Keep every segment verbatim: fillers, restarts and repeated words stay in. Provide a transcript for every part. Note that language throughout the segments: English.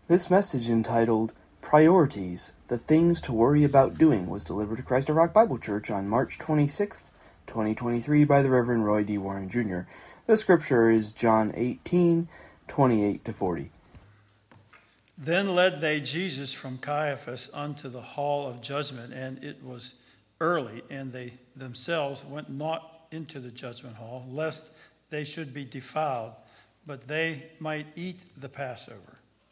This message, entitled Priorities, the Things to Worry About Doing, was delivered to Christ the Rock Bible Church on March twenty-sixth, twenty twenty-three by the Reverend Roy D. Warren Junior The scripture is John eighteen, twenty-eight to forty. Then led they Jesus from Caiaphas unto the hall of judgment, and it was early, and they themselves went not into the judgment hall, lest they should be defiled, but they might eat the Passover.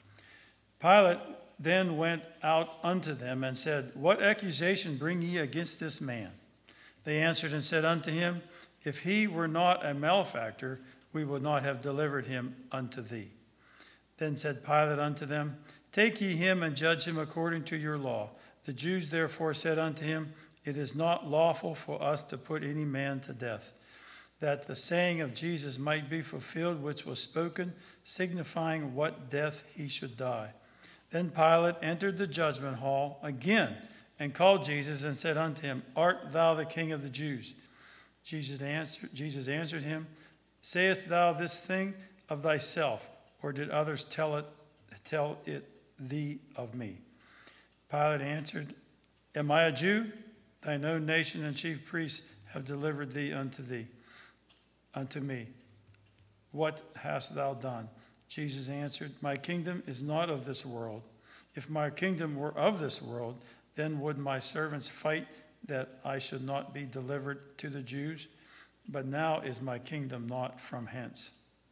Pilate then went out unto them and said, What accusation bring ye against this man? They answered and said unto him, If he were not a malefactor, we would not have delivered him unto thee. Then said Pilate unto them, Take ye him and judge him according to your law. The Jews therefore said unto him, It is not lawful for us to put any man to death, that the saying of Jesus might be fulfilled, which was spoken, signifying what death he should die. Then Pilate entered the judgment hall again, and called Jesus, and said unto him, Art thou the King of the Jews? Jesus answered, Jesus answered him, Sayest thou this thing of thyself, or did others tell it, tell it thee of me? Pilate answered, Am I a Jew? Thine own nation and chief priests have delivered thee unto thee, unto me. What hast thou done? Jesus answered, My kingdom is not of this world. If my kingdom were of this world, then would my servants fight that I should not be delivered to the Jews. But now is my kingdom not from hence.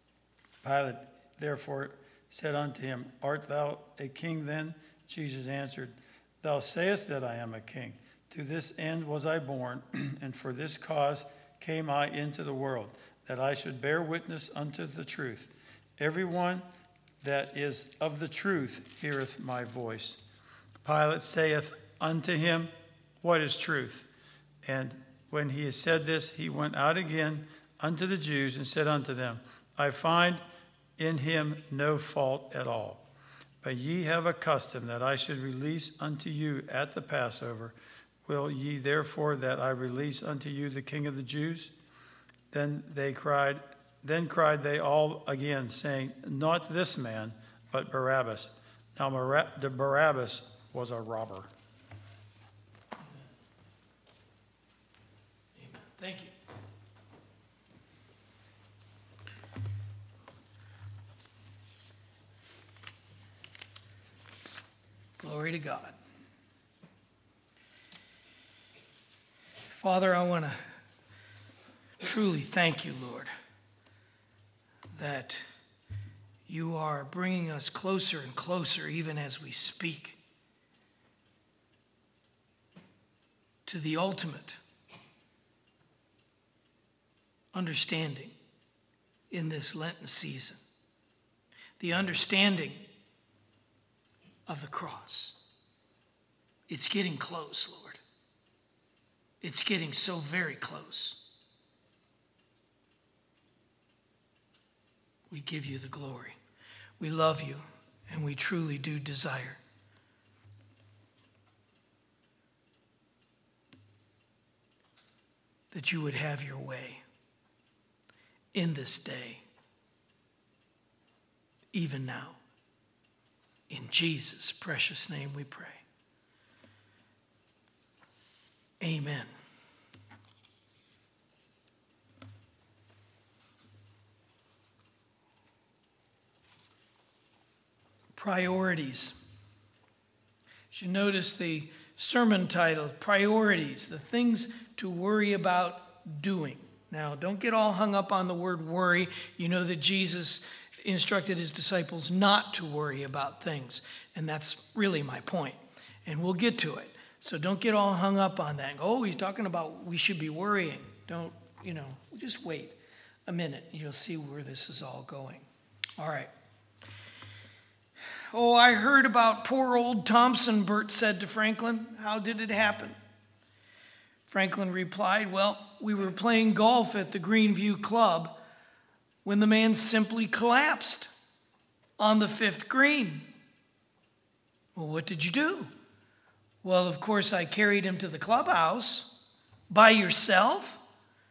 Pilate therefore said unto him, Art thou a king then? Jesus answered, Thou sayest that I am a king. To this end was I born, and for this cause came I into the world, that I should bear witness unto the truth. Everyone that is of the truth heareth my voice. Pilate saith unto him, What is truth? And when he had said this, he went out again unto the Jews and said unto them, I find in him no fault at all. But ye have a custom that I should release unto you at the Passover. Will ye therefore that I release unto you the King of the Jews? Then they cried, then cried they all again, saying, Not this man, but Barabbas. Now the Barabbas was a robber. Amen. Thank you. Glory to God. Father, I want to truly thank you, Lord, that you are bringing us closer and closer, even as we speak, to the ultimate understanding in this Lenten season, the understanding of the cross. It's getting close, Lord. It's getting so very close. We give you the glory. We love you, and we truly do desire that you would have your way in this day, even now. In Jesus' precious name we pray. Amen. Priorities. You notice the sermon title, Priorities, the things to worry about doing. Now, don't get all hung up on the word worry. You know that Jesus instructed his disciples not to worry about things. And that's really my point. And we'll get to it. So don't get all hung up on that. Oh, he's talking about we should be worrying. Don't, you know, just wait a minute. You'll see where this is all going. All right. Oh, I heard about poor old Thompson, Bert said to Franklin. How did it happen? Franklin replied, well, we were playing golf at the Greenview Club when the man simply collapsed on the fifth green. Well, what did you do? Well, of course, I carried him to the clubhouse. By yourself?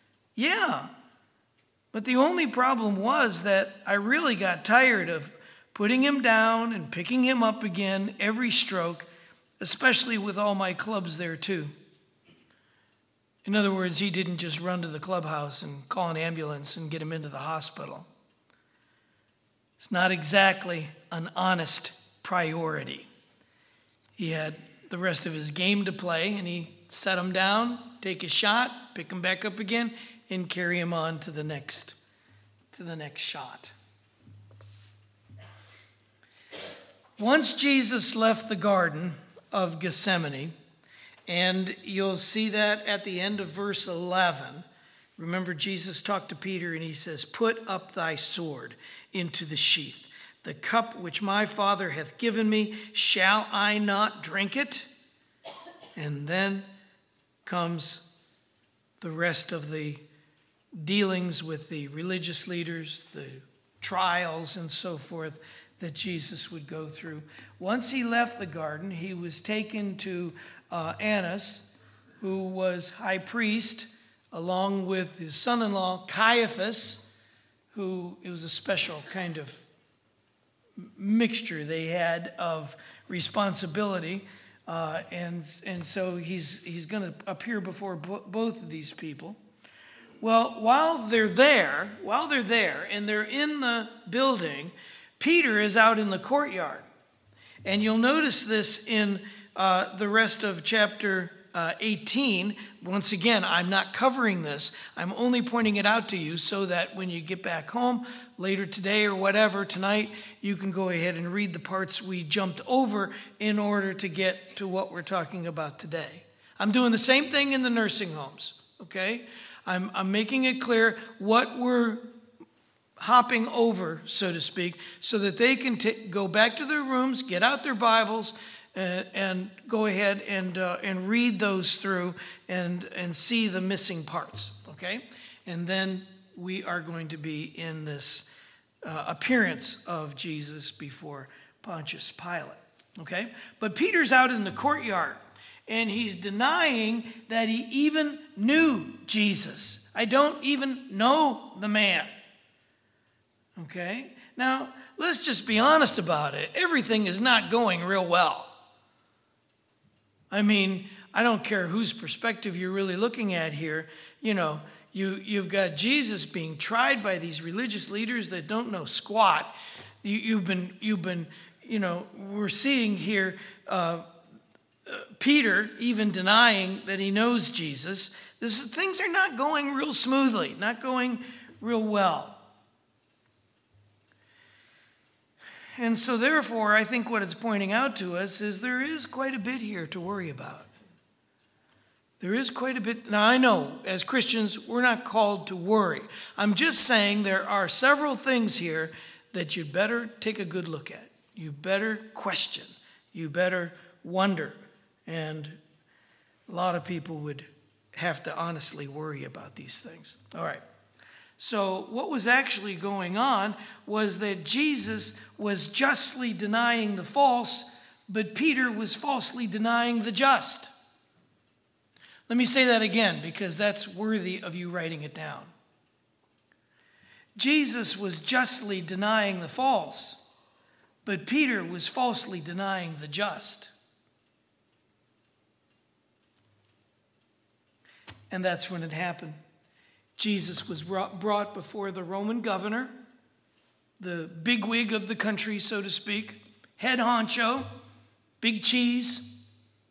Yeah. But the only problem was that I really got tired of putting him down and picking him up again every stroke, especially with all my clubs there too. In other words, he didn't just run to the clubhouse and call an ambulance and get him into the hospital. It's not exactly an honest priority. He had the rest of his game to play, and he set him down, take a shot, pick him back up again, and carry him on to the next, to the next shot. Once Jesus left the Garden of Gethsemane, and you'll see that at the end of verse eleven. Remember, Jesus talked to Peter and he says, "Put up thy sword into the sheath. The cup which my Father hath given me, shall I not drink it?" And then comes the rest of the dealings with the religious leaders, the trials and so forth that Jesus would go through. Once he left the garden, he was taken to uh, Annas, who was high priest, along with his son-in-law Caiaphas, who it was a special kind of mixture they had of responsibility, uh, and and so he's he's going to appear before bo- both of these people. Well, while they're there, while they're there, and they're in the building, Peter is out in the courtyard. And you'll notice this in uh, the rest of chapter uh, eighteen. Once again, I'm not covering this. I'm only pointing it out to you so that when you get back home later today or whatever, tonight, you can go ahead and read the parts we jumped over in order to get to what we're talking about today. I'm doing the same thing in the nursing homes, okay? I'm, I'm making it clear what we're hopping over, so to speak, so that they can t- go back to their rooms, get out their Bibles, uh, and go ahead and uh, and read those through and and see the missing parts. Okay, and then we are going to be in this uh, appearance of Jesus before Pontius Pilate. Okay, but Peter's out in the courtyard, and he's denying that he even knew Jesus. I don't even know the man. Okay? Now, let's just be honest about it. Everything is not going real well. I mean, I don't care whose perspective you're really looking at here. You know, you, you've got Jesus being tried by these religious leaders that don't know squat. You, you've been, you've been, you know, we're seeing here uh, uh, Peter even denying that he knows Jesus. This, things are not going real smoothly, not going real well. And so therefore, I think what it's pointing out to us is there is quite a bit here to worry about. There is quite a bit. Now, I know as Christians, we're not called to worry. I'm just saying there are several things here that you'd better take a good look at. You better question. You better wonder. And a lot of people would have to honestly worry about these things. All right. So what was actually going on was that Jesus was justly denying the false, but Peter was falsely denying the just. Let me say that again, because that's worthy of you writing it down. Jesus was justly denying the false, but Peter was falsely denying the just. And that's when it happened. Jesus was brought before the Roman governor, the bigwig of the country, so to speak, head honcho, big cheese.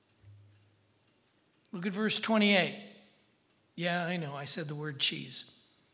Look at verse twenty-eight. Yeah, I know, I said the word cheese.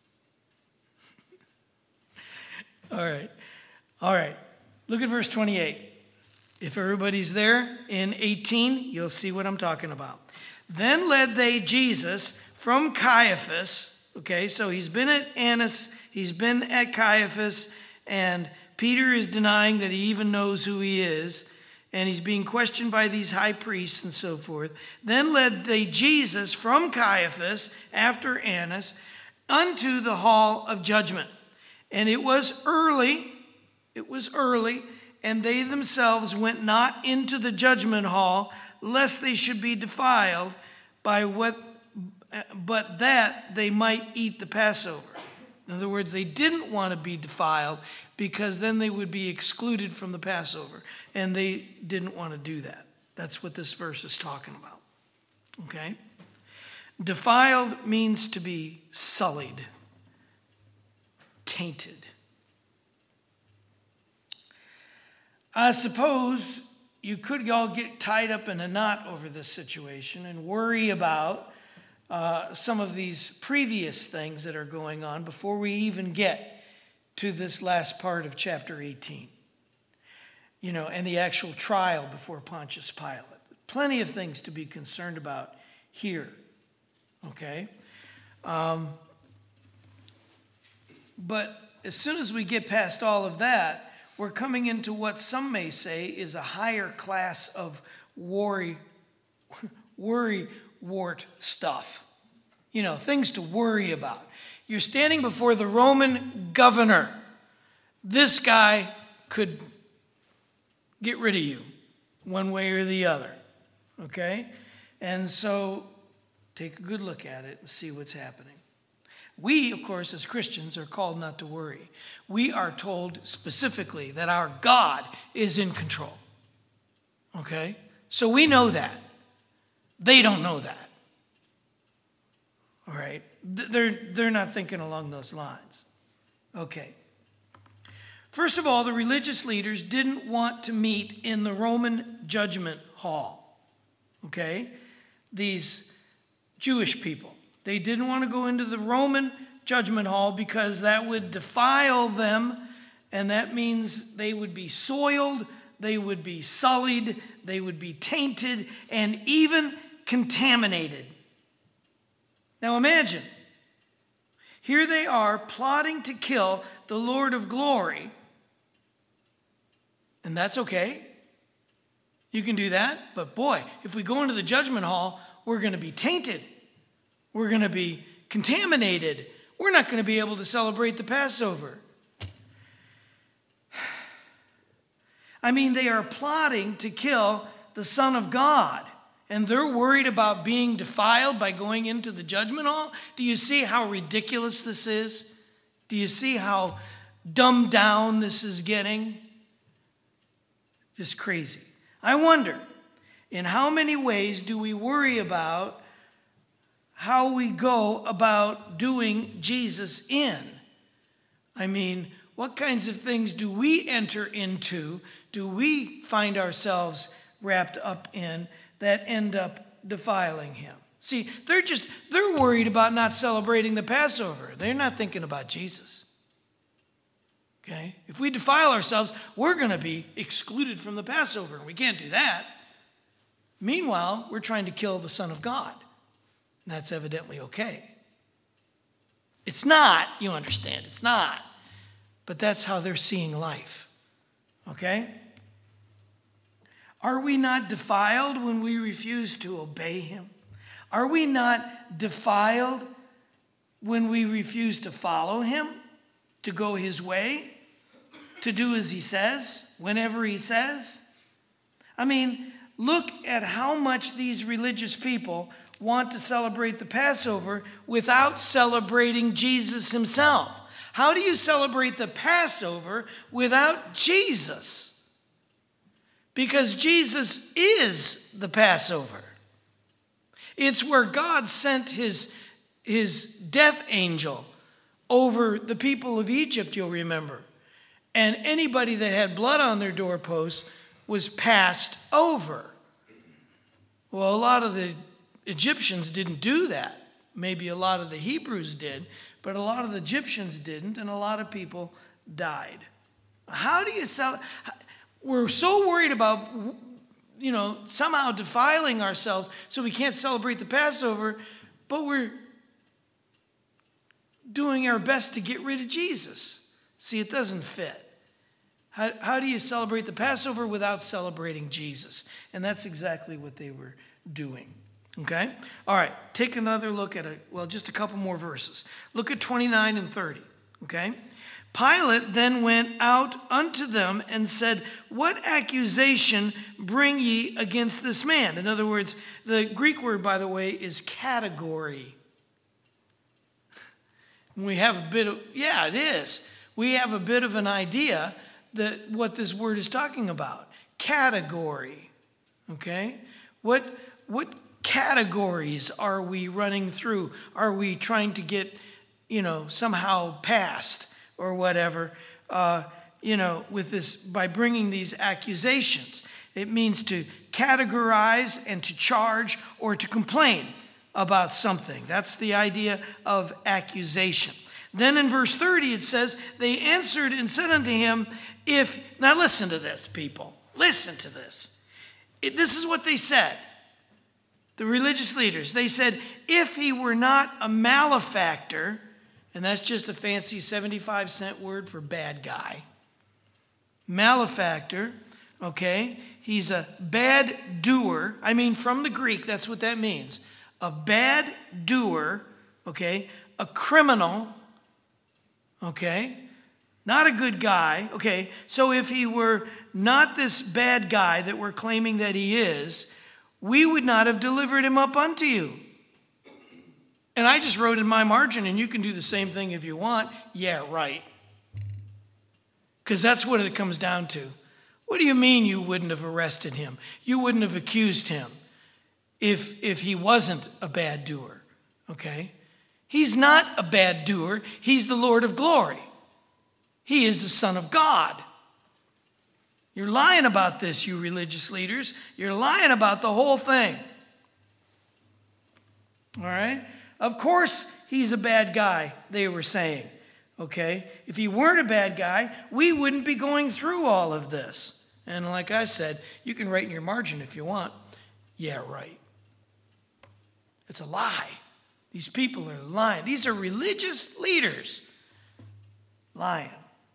All right, all right. Look at verse twenty-eight. If everybody's there in eighteen, you'll see what I'm talking about. Then led they Jesus from Caiaphas. Okay, so he's been at Annas, he's been at Caiaphas, and Peter is denying that he even knows who he is, and he's being questioned by these high priests and so forth. Then led they Jesus from Caiaphas, after Annas, unto the hall of judgment. And it was early, it was early, and they themselves went not into the judgment hall, lest they should be defiled by what but that they might eat the Passover. In other words, they didn't want to be defiled because then they would be excluded from the Passover. And they didn't want to do that. That's what this verse is talking about. Okay? Defiled means to be sullied, tainted. I suppose you could all get tied up in a knot over this situation and worry about uh, some of these previous things that are going on before we even get to this last part of chapter eighteen. You know, and the actual trial before Pontius Pilate. Plenty of things to be concerned about here. Okay? Um, but as soon as we get past all of that, we're coming into what some may say is a higher class of worry, worry wart stuff. You know, things to worry about. You're standing before the Roman governor. This guy could get rid of you one way or the other. Okay? And so take a good look at it and see what's happening. We, of course, as Christians, are called not to worry. We are told specifically that our God is in control. Okay? So we know that. They don't know that. All right? They're, they're not thinking along those lines. Okay. First of all, the religious leaders didn't want to meet in the Roman judgment hall. Okay? These Jewish people. They didn't want to go into the Roman judgment hall because that would defile them, and that means they would be soiled, they would be sullied, they would be tainted, and even contaminated. Now imagine, here they are plotting to kill the Lord of glory, and that's okay. You can do that, but boy, if we go into the judgment hall, we're going to be tainted. We're going to be contaminated. We're not going to be able to celebrate the Passover. I mean, they are plotting to kill the Son of God, and they're worried about being defiled by going into the judgment hall. Do you see how ridiculous this is? Do you see how dumbed down this is getting? Just crazy. I wonder, in how many ways do we worry about how we go about doing Jesus in? I mean, what kinds of things do we enter into, do we find ourselves wrapped up in that end up defiling him? See, they're just, they're worried about not celebrating the Passover. They're not thinking about Jesus. Okay? If we defile ourselves, we're going to be excluded from the Passover, and we can't do that. Meanwhile, we're trying to kill the Son of God. And that's evidently okay. It's not, you understand, it's not. But that's how they're seeing life. Okay? Are we not defiled when we refuse to obey him? Are we not defiled when we refuse to follow him, to go his way, to do as he says, whenever he says? I mean, look at how much these religious people want to celebrate the Passover without celebrating Jesus himself. How do you celebrate the Passover without Jesus? Because Jesus is the Passover. It's where God sent his, his death angel over the people of Egypt, you'll remember. And anybody that had blood on their doorposts was passed over. Well, a lot of the Egyptians didn't do that. Maybe a lot of the Hebrews did, but a lot of the Egyptians didn't, and a lot of people died. How do you sell? We're so worried about, you know, somehow defiling ourselves so we can't celebrate the Passover, but we're doing our best to get rid of Jesus. See, it doesn't fit. How, how do you celebrate the Passover without celebrating Jesus? And that's exactly what they were doing. Okay? All right, take another look at it. Well, just a couple more verses. Look at twenty-nine and thirty. Okay? Pilate then went out unto them and said, what accusation bring ye against this man? In other words, the Greek word, by the way, is category. we have a bit of, yeah, it is. We have a bit of an idea that what this word is talking about. Category, okay? What, what categories are we running through? Are we trying to get, you know, somehow past or whatever, uh, you know, with this, by bringing these accusations? It means to categorize and to charge or to complain about something. That's the idea of accusation. Then in verse thirty it says, they answered and said unto him, if, now listen to this, people. Listen to this. It, this is what they said. The religious leaders, they said, if he were not a malefactor, and that's just a fancy seventy-five cent word for bad guy. Malefactor, okay? He's a bad doer. I mean, from the Greek, that's what that means. A bad doer, okay? A criminal, okay? Not a good guy, okay? So if he were not this bad guy that we're claiming that he is, we would not have delivered him up unto you. And I just wrote in my margin, and you can do the same thing if you want. Yeah, right. Because that's what it comes down to. What do you mean you wouldn't have arrested him? You wouldn't have accused him if, if he wasn't a bad doer, okay? He's not a bad doer. He's the Lord of glory. He is the Son of God. You're lying about this, you religious leaders. You're lying about the whole thing. All right? Of course he's a bad guy, they were saying. Okay? If he weren't a bad guy, we wouldn't be going through all of this. And like I said, you can write in your margin if you want. Yeah, right. It's a lie. These people are lying. These are religious leaders lying.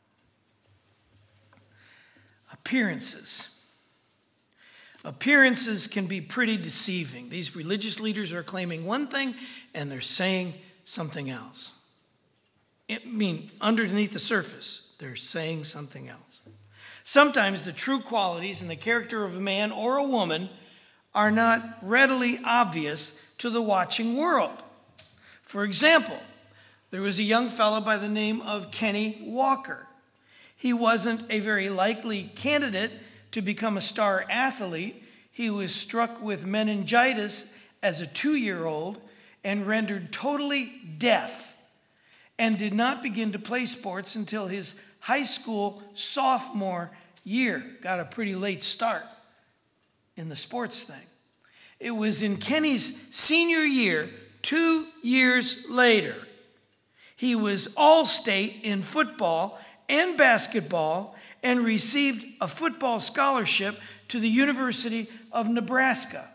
Appearances. Appearances can be pretty deceiving. These religious leaders are claiming one thing and they're saying something else. I mean, underneath the surface, they're saying something else. Sometimes the true qualities in the character of a man or a woman are not readily obvious to the watching world. For example, there was a young fellow by the name of Kenny Walker. He wasn't a very likely candidate to become a star athlete. He was struck with meningitis as a two-year-old and rendered totally deaf, and did not begin to play sports until his high school sophomore year. Got a pretty late start in the sports thing. It was in Kenny's senior year, two years later, he was all-state in football and basketball and received a football scholarship to the University of Nebraska.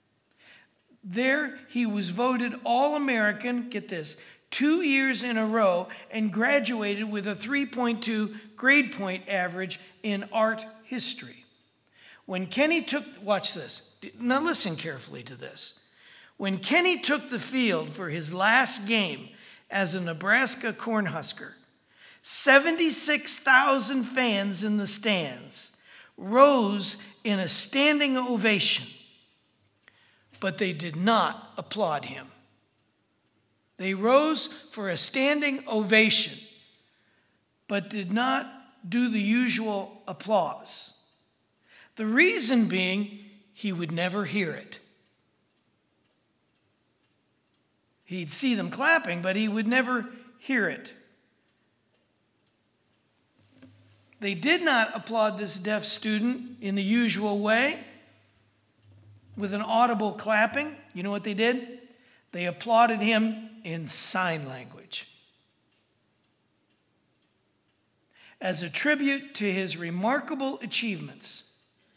There he was voted All-American, get this, two years in a row, and graduated with a three point two grade point average in art history. When Kenny took, watch this, now listen carefully to this. When Kenny took the field for his last game as a Nebraska Cornhusker, seventy-six thousand fans in the stands rose in a standing ovation, but they did not applaud him. They rose for a standing ovation, but did not do the usual applause. The reason being, he would never hear it. He'd see them clapping, but he would never hear it. They did not applaud this deaf student in the usual way with an audible clapping. You know what they did? They applauded him in sign language. As a tribute to his remarkable achievements,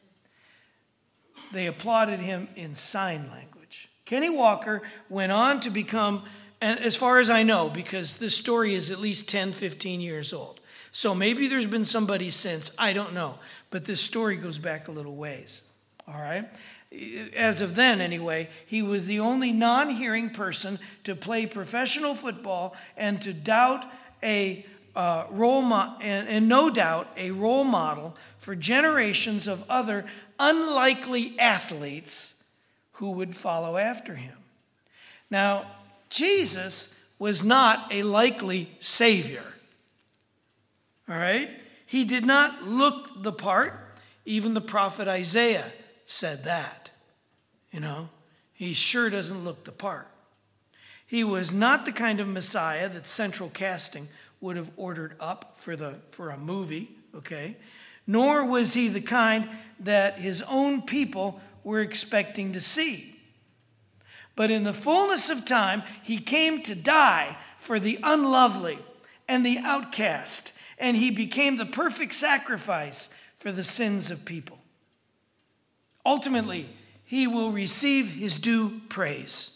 they applauded him in sign language. Kenny Walker went on to become, and as far as I know, because this story is at least ten, fifteen years old. So maybe there's been somebody since, I don't know. But this story goes back a little ways, all right? As of then, anyway, he was the only non-hearing person to play professional football and to doubt a uh, role mo- and, and no doubt a role model for generations of other unlikely athletes who would follow after him. Now, Jesus was not a likely Savior. All right? He did not look the part. Even the prophet Isaiah said that. You know, he sure doesn't look the part. He was not the kind of Messiah that Central Casting would have ordered up for the for a movie, okay? Nor was he the kind that his own people were expecting to see. But in the fullness of time, he came to die for the unlovely and the outcast, and he became the perfect sacrifice for the sins of people. Ultimately, he will receive his due praise.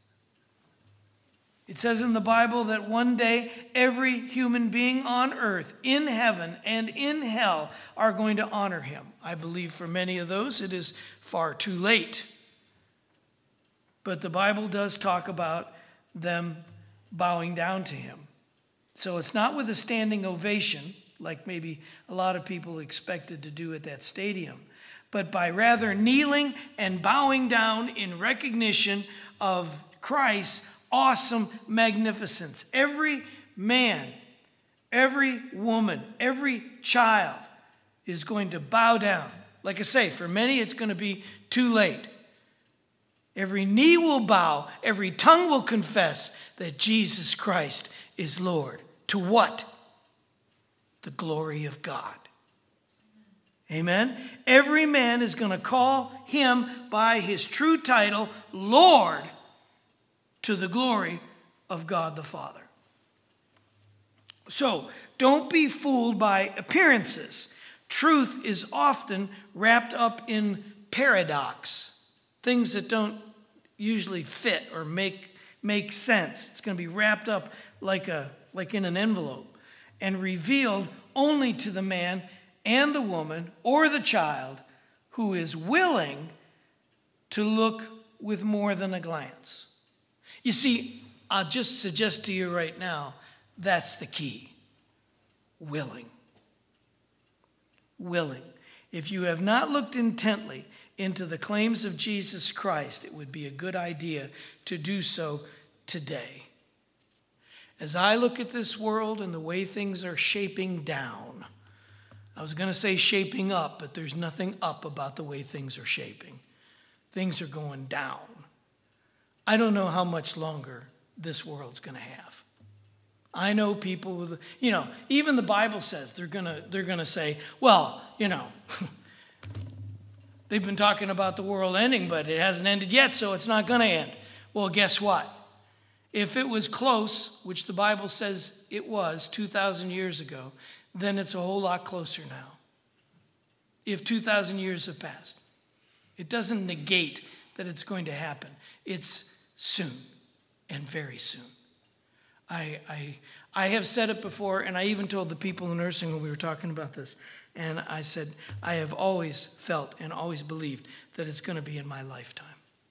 It says in the Bible that one day every human being on earth, in heaven and in hell, are going to honor him. I believe for many of those it is far too late. But the Bible does talk about them bowing down to him. So it's not with a standing ovation, like maybe a lot of people expected to do at that stadium, but by rather kneeling and bowing down in recognition of Christ's awesome magnificence. Every man, every woman, every child is going to bow down. Like I say, for many it's going to be too late. Every knee will bow, every tongue will confess that Jesus Christ is Lord. To what? The glory of God. Amen? Every man is going to call him by his true title, Lord, to the glory of God the Father. So, don't be fooled by appearances. Truth is often wrapped up in paradox, things that don't usually fit or make, make sense. It's going to be wrapped up like, a, like in an envelope and revealed only to the man and the woman or the child who is willing to look with more than a glance. You see, I'll just suggest to you right now, that's the key. Willing. Willing. If you have not looked intently into the claims of Jesus Christ, it would be a good idea to do so today. As I look at this world and the way things are shaping down, I was going to say shaping up, but there's nothing up about the way things are shaping. Things are going down. I don't know how much longer this world's going to have. I know people with, you know, even the Bible says they're going to they're going to say, well, you know, they've been talking about the world ending, but it hasn't ended yet, so it's not going to end. Well, guess what? If it was close, which the Bible says it was two thousand years ago, then it's a whole lot closer now. If two thousand years have passed. It doesn't negate that it's going to happen. It's soon, and very soon. I, I, I have said it before, and I even told the people in nursing when we were talking about this, and I said, I have always felt and always believed that it's going to be in my lifetime.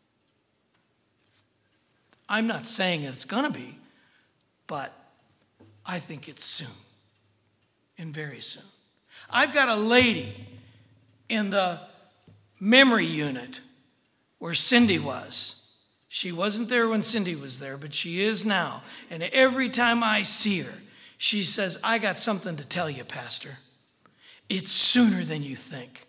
I'm not saying it's going to be, but I think it's soon, and very soon. I've got a lady in the memory unit where Cindy was. She wasn't there when Cindy was there, but she is now. And every time I see her, she says, I got something to tell you, Pastor. It's sooner than you think.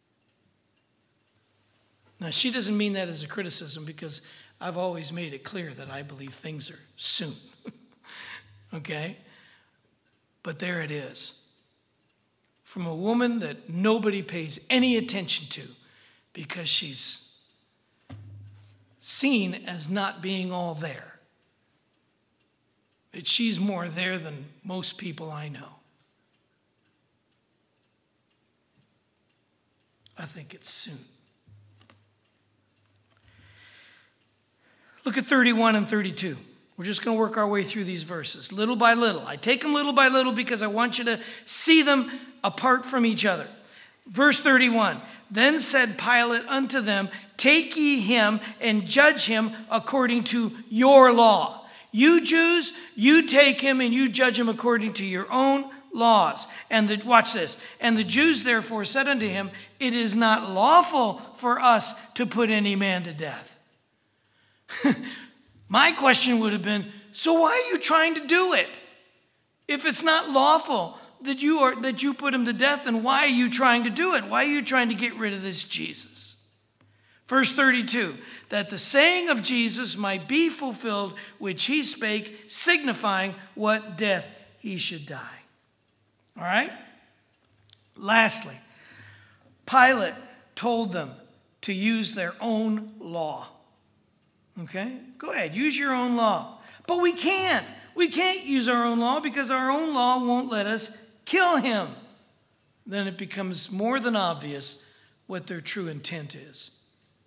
Now, she doesn't mean that as a criticism because I've always made it clear that I believe things are soon. Okay? But there it is. From a woman that nobody pays any attention to because she's seen as not being all there. But she's more there than most people I know. I think it's soon. Look at thirty-one and thirty-two. We're just going to work our way through these verses, little by little. I take them little by little because I want you to see them apart from each other. Verse thirty-one, then said Pilate unto them, take ye him and judge him according to your law. You Jews, you take him and you judge him according to your own laws. And the, watch this. And the Jews therefore said unto him, it is not lawful for us to put any man to death. My question would have been, so why are you trying to do it? If it's not lawful that you are that you put him to death, then why are you trying to do it? Why are you trying to get rid of this Jesus? Verse thirty-two, that the saying of Jesus might be fulfilled, which he spake, signifying what death he should die. All right? Lastly, Pilate told them to use their own law. Okay? Go ahead, use your own law. But we can't. We can't use our own law because our own law won't let us kill him. Then it becomes more than obvious what their true intent is.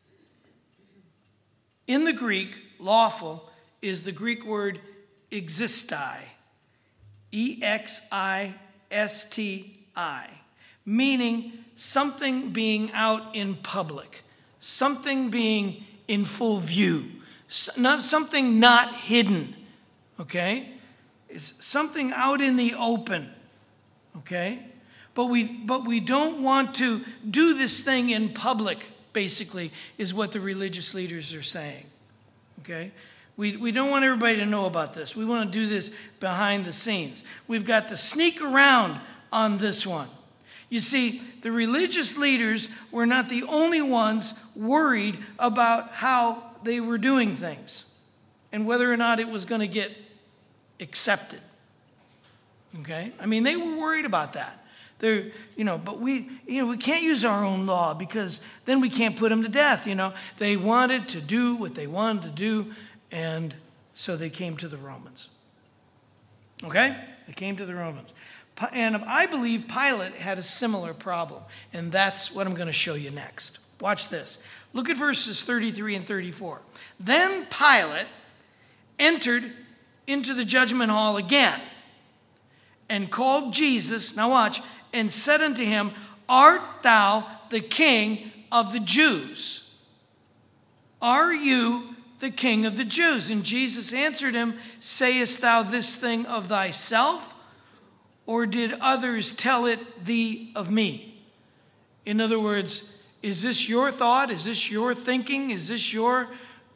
In the Greek, lawful is the Greek word existi, E X I S T I, meaning something being out in public, something being in full view, not something not hidden, okay? It's something out in the open, okay? But we but we don't want to do this thing in public, basically, is what the religious leaders are saying, okay? We, we don't want everybody to know about this. We want to do this behind the scenes. We've got to sneak around on this one. You see, the religious leaders were not the only ones worried about how they were doing things and whether or not it was going to get accepted. Okay? I mean, they were worried about that. They're, you know, but we, you know, we can't use our own law because then we can't put them to death, you know. They wanted to do what they wanted to do, and so they came to the Romans. Okay? They came to the Romans. And I believe Pilate had a similar problem, and that's what I'm going to show you next. Watch this. Look at verses thirty-three and thirty-four. Then Pilate entered into the judgment hall again and called Jesus, now watch, and said unto him, Art thou the king of the Jews? Are you the king of the Jews? And Jesus answered him, Sayest thou this thing of thyself? Or did others tell it thee of me? In other words, is this your thought? Is this your thinking? Is this your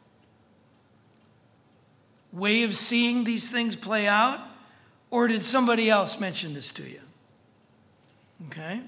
way of seeing these things play out? Or did somebody else mention this to you? Okay.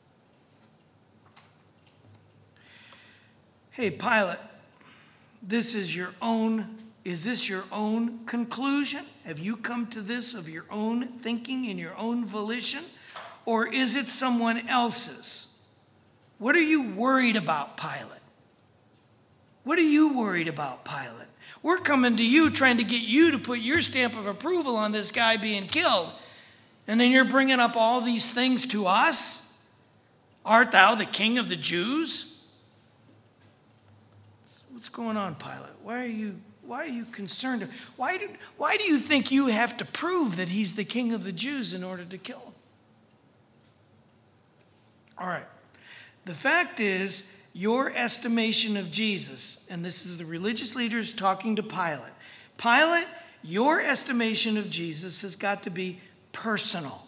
Hey, Pilate, this is your own Is this your own conclusion? Have you come to this of your own thinking and your own volition? Or is it someone else's? What are you worried about, Pilate? What are you worried about, Pilate? We're coming to you trying to get you to put your stamp of approval on this guy being killed. And then you're bringing up all these things to us? Art thou the king of the Jews? What's going on, Pilate? Why are you... Why are you concerned? Why do, why do you think you have to prove that he's the king of the Jews in order to kill him? All right. The fact is, your estimation of Jesus, and this is the religious leaders talking to Pilate. Pilate, your estimation of Jesus has got to be personal,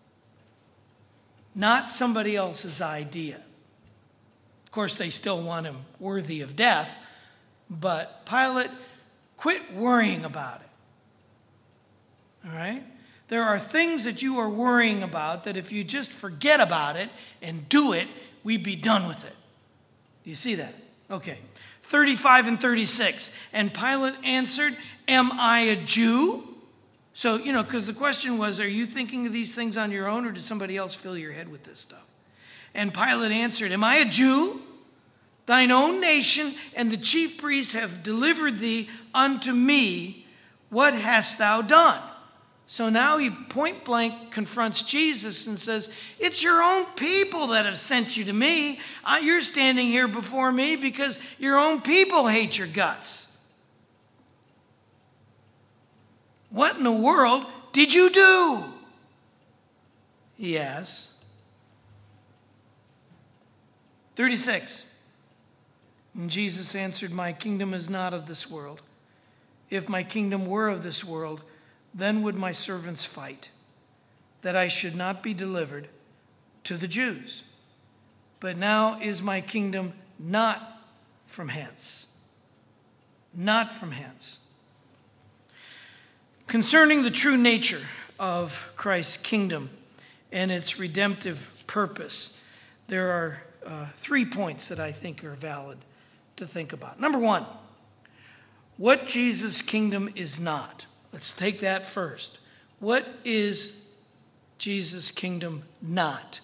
not somebody else's idea. Of course, they still want him worthy of death, but Pilate, quit worrying about it. All right? There are things that you are worrying about that if you just forget about it and do it, we'd be done with it. Do you see that? Okay. thirty-five and thirty-six. And Pilate answered, Am I a Jew? So, you know, because the question was, are you thinking of these things on your own, or did somebody else fill your head with this stuff? And Pilate answered, Am I a Jew? Thine own nation and the chief priests have delivered thee unto me. What hast thou done? So now he point blank confronts Jesus and says, It's your own people that have sent you to me. Uh, you're standing here before me because your own people hate your guts. What in the world did you do? He asks. thirty-six. And Jesus answered, My kingdom is not of this world. If my kingdom were of this world, then would my servants fight, that I should not be delivered to the Jews. But now is my kingdom not from hence. Not from hence. Concerning the true nature of Christ's kingdom and its redemptive purpose, there are uh, three points that I think are valid to think about. Number one, what Jesus' kingdom is not. Let's take that first. What is Jesus' kingdom not?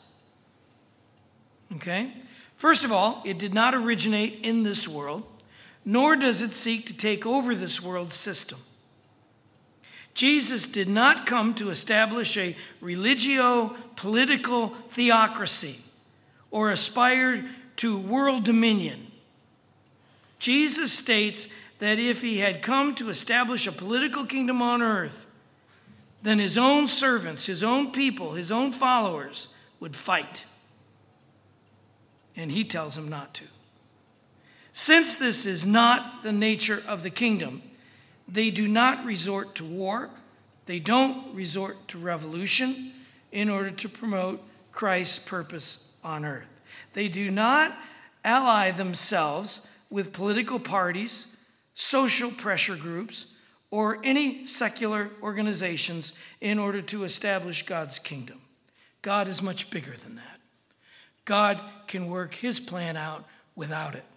Okay? First of all, it did not originate in this world, nor does it seek to take over this world's system. Jesus did not come to establish a religio-political theocracy or aspire to world dominion. Jesus states that if he had come to establish a political kingdom on earth, then his own servants, his own people, his own followers would fight. And he tells them not to. Since this is not the nature of the kingdom, they do not resort to war. They don't resort to revolution in order to promote Christ's purpose on earth. They do not ally themselves with political parties, social pressure groups, or any secular organizations in order to establish God's kingdom. God is much bigger than that. God can work his plan out without it.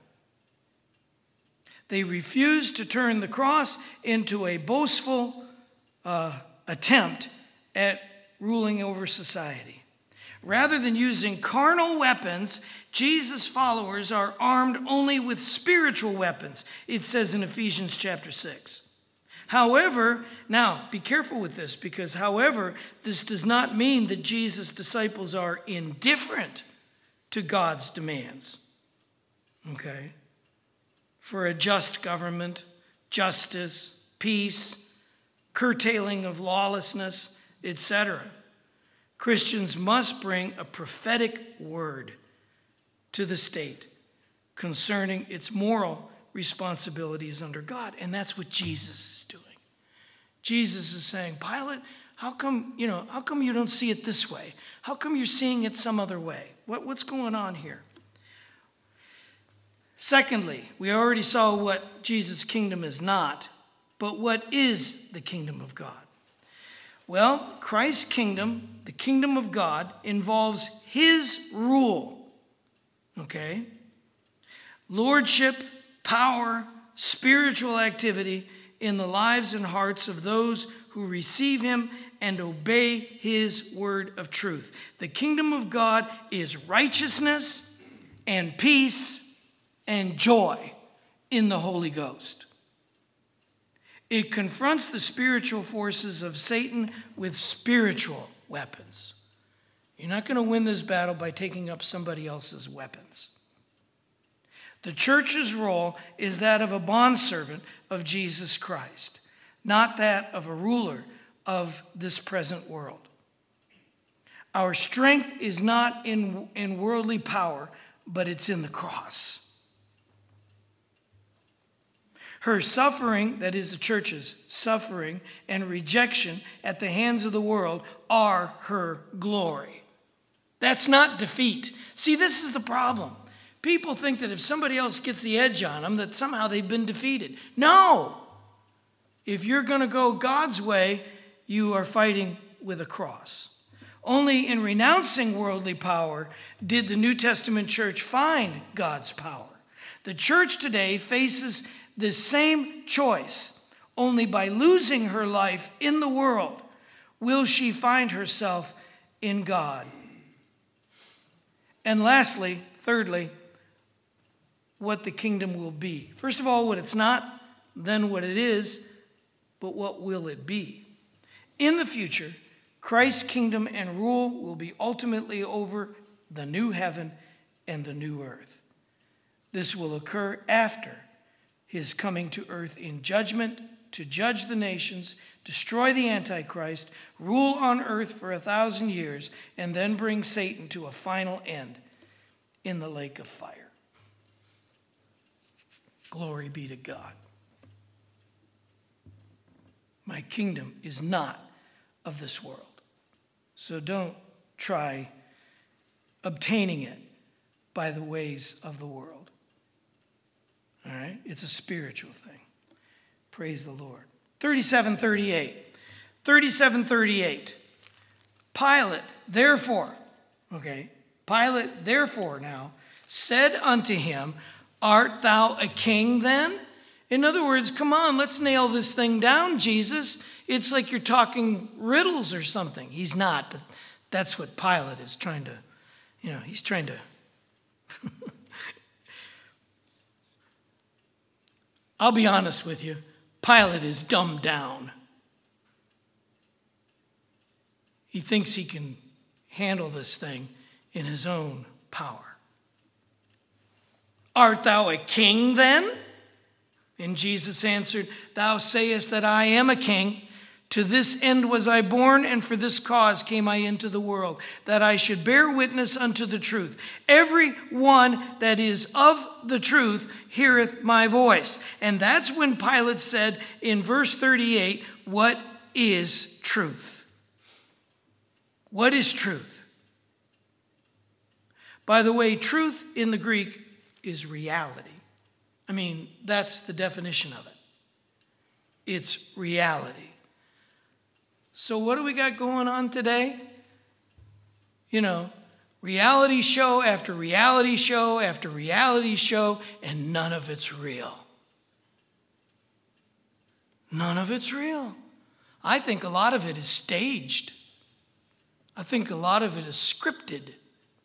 They refuse to turn the cross into a boastful uh, attempt at ruling over society. Rather than using carnal weapons, Jesus' followers are armed only with spiritual weapons, it says in Ephesians chapter six. However, now be careful with this, because however, this does not mean that Jesus' disciples are indifferent to God's demands. Okay? For a just government, justice, peace, curtailing of lawlessness, et cetera. Christians must bring a prophetic word to the state concerning its moral responsibilities under God. And that's what Jesus is doing. Jesus is saying, Pilate, how come, you know, how come you don't see it this way? How come you're seeing it some other way? What, what's going on here? Secondly, we already saw what Jesus' kingdom is not, but what is the kingdom of God? Well, Christ's kingdom, the kingdom of God, involves his rule. Okay? Lordship, power, spiritual activity in the lives and hearts of those who receive him and obey his word of truth. The kingdom of God is righteousness and peace and joy in the Holy Ghost. It confronts the spiritual forces of Satan with spiritual weapons. You're not going to win this battle by taking up somebody else's weapons. The church's role is that of a bondservant of Jesus Christ, not that of a ruler of this present world. Our strength is not in, in worldly power, but it's in the cross. Her suffering, that is the church's suffering and rejection at the hands of the world, are her glory. That's not defeat. See, this is the problem. People think that if somebody else gets the edge on them, that somehow they've been defeated. No! If you're going to go God's way, you are fighting with a cross. Only in renouncing worldly power did the New Testament church find God's power. The church today faces this same choice. Only by losing her life in the world will she find herself in God. And lastly, thirdly, what the kingdom will be. First of all, what it's not, then what it is, but what will it be? In the future, Christ's kingdom and rule will be ultimately over the new heaven and the new earth. This will occur after his coming to earth in judgment to judge the nations, destroy the Antichrist, rule on earth for a thousand years, and then bring Satan to a final end in the lake of fire. Glory be to God. My kingdom is not of this world. So don't try obtaining it by the ways of the world. All right? It's a spiritual thing. Praise the Lord. thirty-seven thirty-eight. thirty-seven thirty-eight. Pilate, therefore, okay, Pilate, therefore now, said unto him, art thou a king then? In other words, come on, let's nail this thing down, Jesus. It's like you're talking riddles or something. He's not, but that's what Pilate is trying to, you know, he's trying to. I'll be honest with you. Pilate is dumbed down. He thinks he can handle this thing in his own power. Art thou a king then? And Jesus answered, thou sayest that I am a king. To this end was I born, and for this cause came I into the world, that I should bear witness unto the truth. Every one that is of the truth heareth my voice. And that's when Pilate said in verse thirty-eight, what is truth? What is truth? By the way, truth in the Greek is reality. I mean, that's the definition of it. It's reality. So what do we got going on today? You know, reality show after reality show after reality show, and none of it's real. None of it's real. I think a lot of it is staged. I think a lot of it is scripted.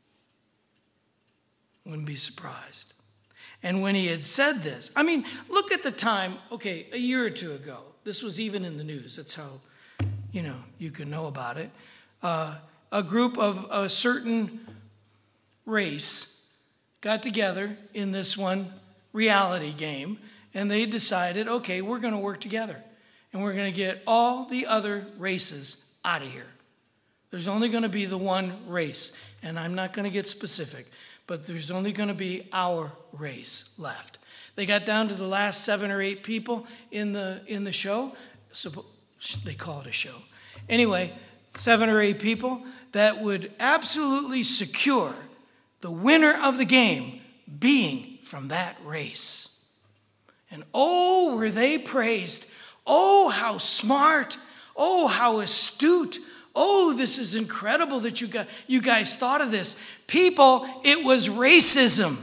Wouldn't be surprised. And when he had said this, I mean, look at the time, okay, a year or two ago. This was even in the news. That's how, you know, you can know about it. Uh, a group of a certain race got together in this one reality game, and they decided, okay, we're going to work together, and we're going to get all the other races out of here. There's only going to be the one race, and I'm not going to get specific, but there's only going to be our race left. They got down to the last seven or eight people in the in the show. So they call it a show. Anyway, seven or eight people that would absolutely secure the winner of the game being from that race. And oh, were they praised. Oh, how smart. Oh, how astute. Oh, this is incredible that you got, you guys thought of this. People, it was racism.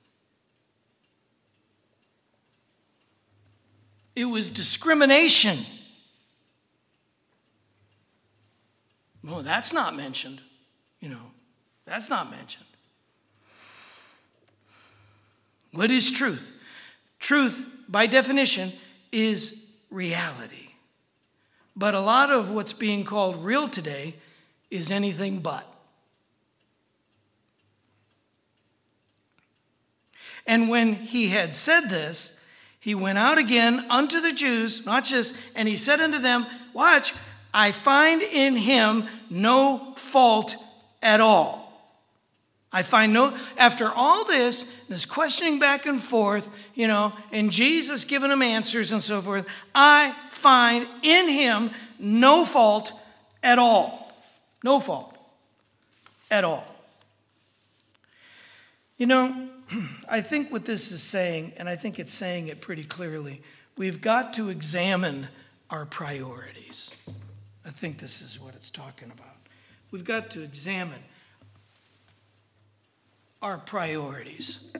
It was discrimination. No, that's not mentioned. You know, that's not mentioned. What is truth? Truth, by definition, is reality. But a lot of what's being called real today is anything but. And when he had said this, he went out again unto the Jews, not just, and he said unto them, watch, I find in him no fault at all. I find no, after all this, this questioning back and forth, you know, and Jesus giving them answers and so forth, I find in him no fault at all. No fault at all. You know, I think what this is saying, and I think it's saying it pretty clearly, we've got to examine our priorities. I think this is what it's talking about. We've got to examine our priorities.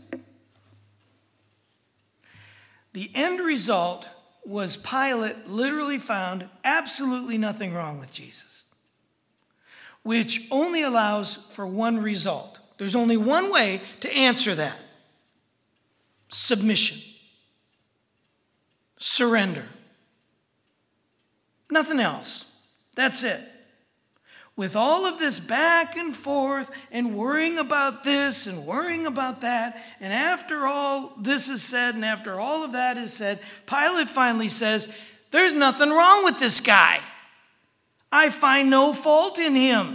The end result was Pilate literally found absolutely nothing wrong with Jesus, which only allows for one result. There's only one way to answer that. Submission. Surrender. Nothing else. That's it. With all of this back and forth and worrying about this and worrying about that, and after all this is said and after all of that is said, Pilate finally says, there's nothing wrong with this guy. I find no fault in him.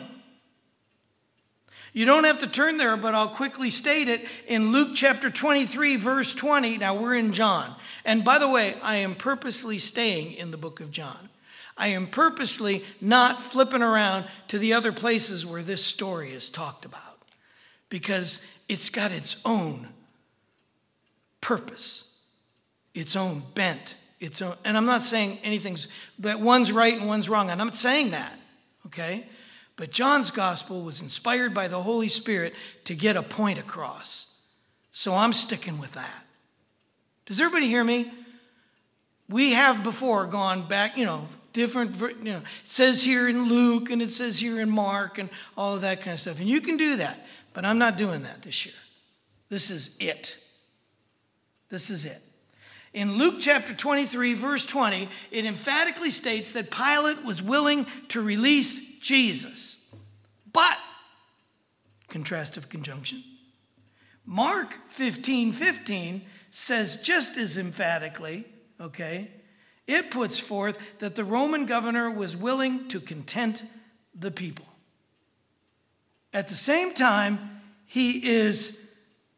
You don't have to turn there, but I'll quickly state it in Luke chapter twenty-three, verse twenty. Now we're in John. And by the way, I am purposely staying in the book of John. I am purposely not flipping around to the other places where this story is talked about, because it's got its own purpose, its own bent, its own. And I'm not saying anything's, that one's right and one's wrong. I'm not saying that, okay? But John's gospel was inspired by the Holy Spirit to get a point across. So I'm sticking with that. Does everybody hear me? We have before gone back, you know, different, you know, it says here in Luke and it says here in Mark and all of that kind of stuff. And you can do that, but I'm not doing that this year. This is it. This is it. In Luke chapter twenty-three, verse twenty, it emphatically states that Pilate was willing to release Jesus. But, contrastive conjunction, Mark fifteen fifteen says just as emphatically, okay, it puts forth that the Roman governor was willing to content the people. At the same time, he is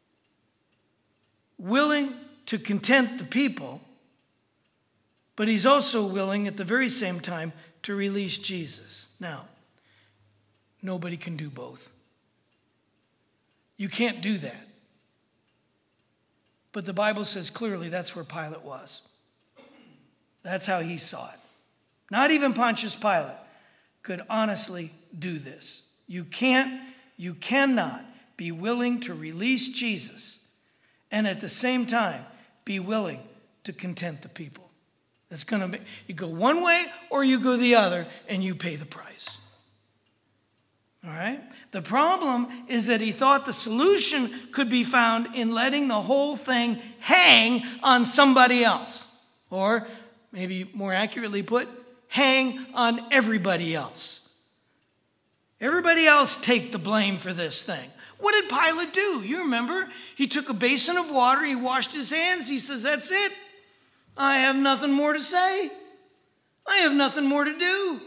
willing to content the people, but he's also willing at the very same time to release Jesus. Now, nobody can do both. You can't do that. But the Bible says clearly that's where Pilate was. That's how he saw it. Not even Pontius Pilate could honestly do this. You can't, you cannot be willing to release Jesus and at the same time be willing to content the people. That's going to be, you go one way or you go the other and you pay the price. All right? The problem is that he thought the solution could be found in letting the whole thing hang on somebody else. Or, maybe more accurately put, hang on everybody else. Everybody else take the blame for this thing. What did Pilate do? You remember? He took a basin of water, he washed his hands, he says, that's it. I have nothing more to say. I have nothing more to do.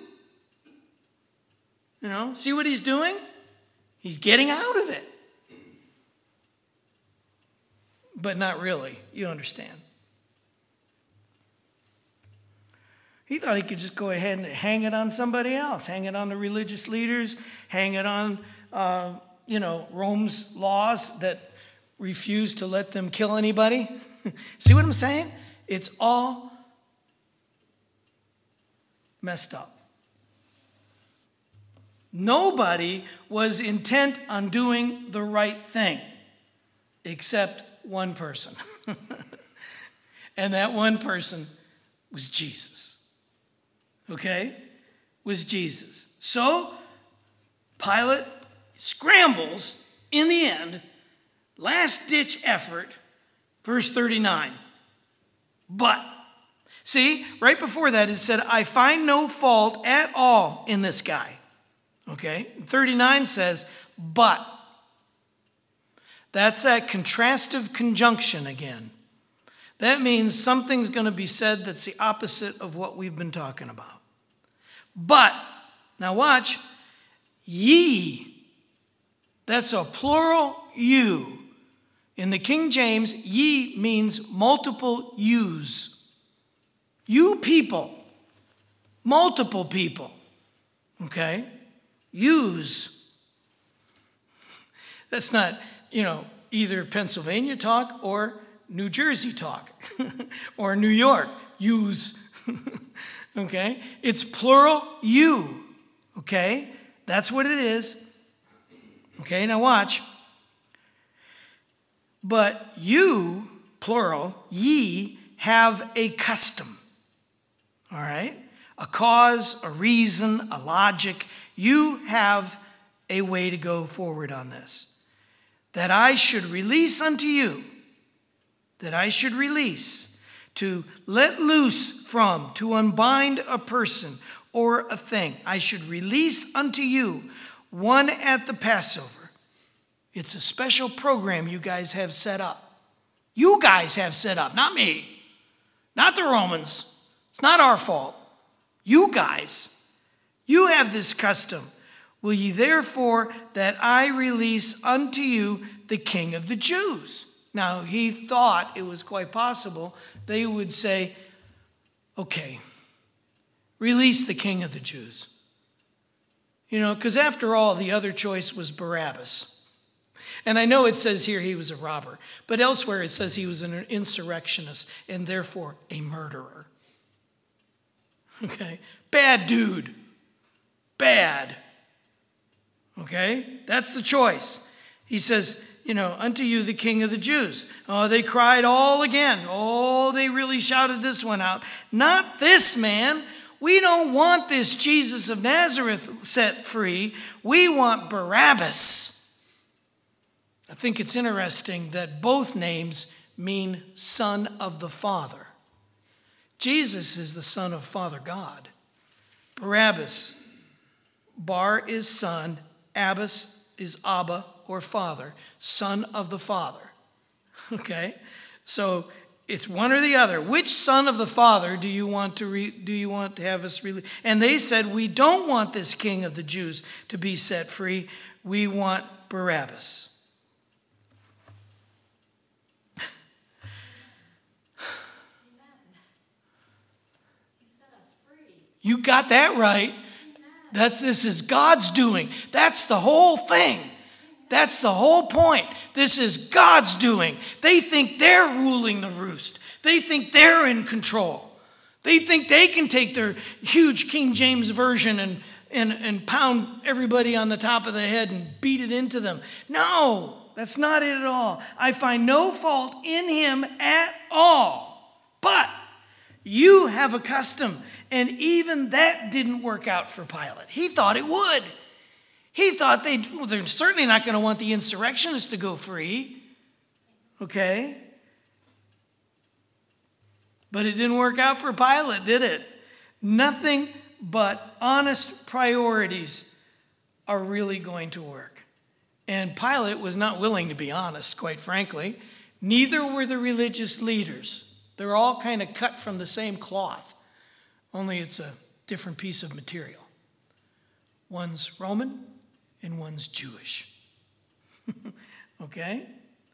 You know, see what he's doing? He's getting out of it. But not really, you understand. He thought he could just go ahead and hang it on somebody else, hang it on the religious leaders, hang it on, uh, you know, Rome's laws that refuse to let them kill anybody. See what I'm saying? It's all messed up. Nobody was intent on doing the right thing except one person. And that one person was Jesus. Okay? Was Jesus. So, Pilate scrambles in the end, last-ditch effort, verse thirty-nine. But, see, right before that it said, I find no fault at all in this guy. Okay? thirty-nine says, but. That's that contrastive conjunction again. That means something's going to be said that's the opposite of what we've been talking about. But, now watch, ye, that's a plural you. In the King James, ye means multiple yous. You people, multiple people, okay? Yous. That's not, you know, either Pennsylvania talk or New Jersey talk or New York, yous. Okay? It's plural you. Okay? That's what it is. Okay, now watch. But you, plural, ye, have a custom. All right? A cause, a reason, a logic. You have a way to go forward on this. That I should release unto you, that I should release, to let loose from, to unbind a person or a thing. I should release unto you one at the Passover. It's a special program you guys have set up. You guys have set up, not me. Not the Romans. It's not our fault. You guys. You have this custom. Will ye therefore that I release unto you the King of the Jews? Now, he thought it was quite possible they would say, okay, release the King of the Jews. You know, because after all, the other choice was Barabbas. And I know it says here he was a robber, but elsewhere it says he was an insurrectionist and therefore a murderer. Okay? Bad dude. Bad. Okay? That's the choice. He says, you know, unto you the King of the Jews. Oh, they cried all again. Oh, they really shouted this one out. Not this man. We don't want this Jesus of Nazareth set free. We want Barabbas. I think it's interesting that both names mean son of the Father. Jesus is the son of Father God. Barabbas, Bar is son, Abbas is Abba or Father, son of the Father. Okay? So it's one or the other. Which son of the Father do you want to re- do you want to have us release? And they said, we don't want this King of the Jews to be set free. We want Barabbas. You got that right. That's this is God's doing. That's the whole thing. That's the whole point. This is God's doing. They think they're ruling the roost. They think they're in control. They think they can take their huge King James version and, and, and pound everybody on the top of the head and beat it into them. No, that's not it at all. I find no fault in him at all. But you have a custom. And even that didn't work out for Pilate. He thought it would. He thought they'd, well, they're certainly not going to want the insurrectionists to go free. Okay? But it didn't work out for Pilate, did it? Nothing but honest priorities are really going to work. And Pilate was not willing to be honest, quite frankly. Neither were the religious leaders. They're all kind of cut from the same cloth. Only it's a different piece of material. One's Roman and one's Jewish. Okay?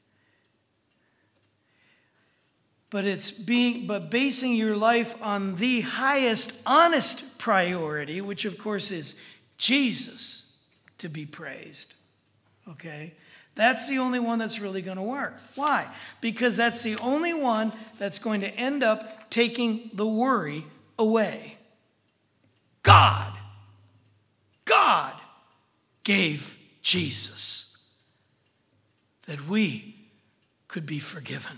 But it's being but basing your life on the highest honest priority, which of course is Jesus to be praised. Okay? That's the only one that's really going to work. Why? Because that's the only one that's going to end up taking the worry away. God, God gave Jesus that we could be forgiven.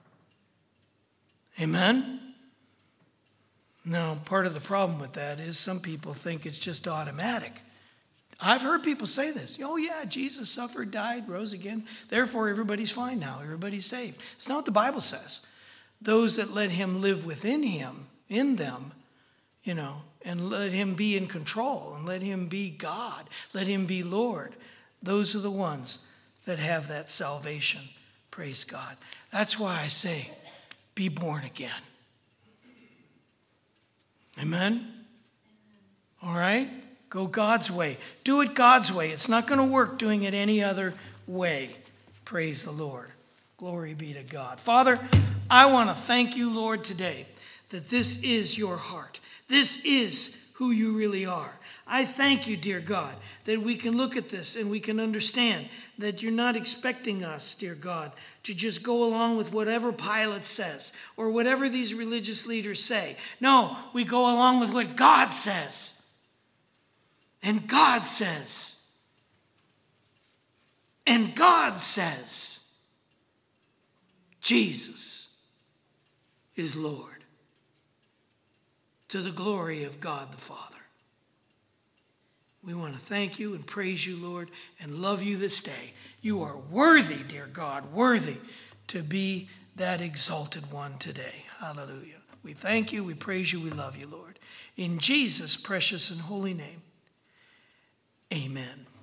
Amen? Now, part of the problem with that is some people think it's just automatic. I've heard people say this. Oh, yeah, Jesus suffered, died, rose again. Therefore, everybody's fine now. Everybody's saved. It's not what the Bible says. Those that let him live within him, in them, you know, and let him be in control and let him be God, let him be Lord. Those are the ones that have that salvation. Praise God. That's why I say, be born again. Amen? All right? Go God's way. Do it God's way. It's not going to work doing it any other way. Praise the Lord. Glory be to God. Father, I want to thank you, Lord, today that this is your heart. This is who you really are. I thank you, dear God, that we can look at this and we can understand that you're not expecting us, dear God, to just go along with whatever Pilate says or whatever these religious leaders say. No, we go along with what God says. And God says. And God says. Jesus is Lord. To the glory of God the Father. We want to thank you and praise you, Lord, and love you this day. You are worthy, dear God, worthy to be that exalted one today. Hallelujah. We thank you, we praise you, we love you, Lord. In Jesus' precious and holy name, amen.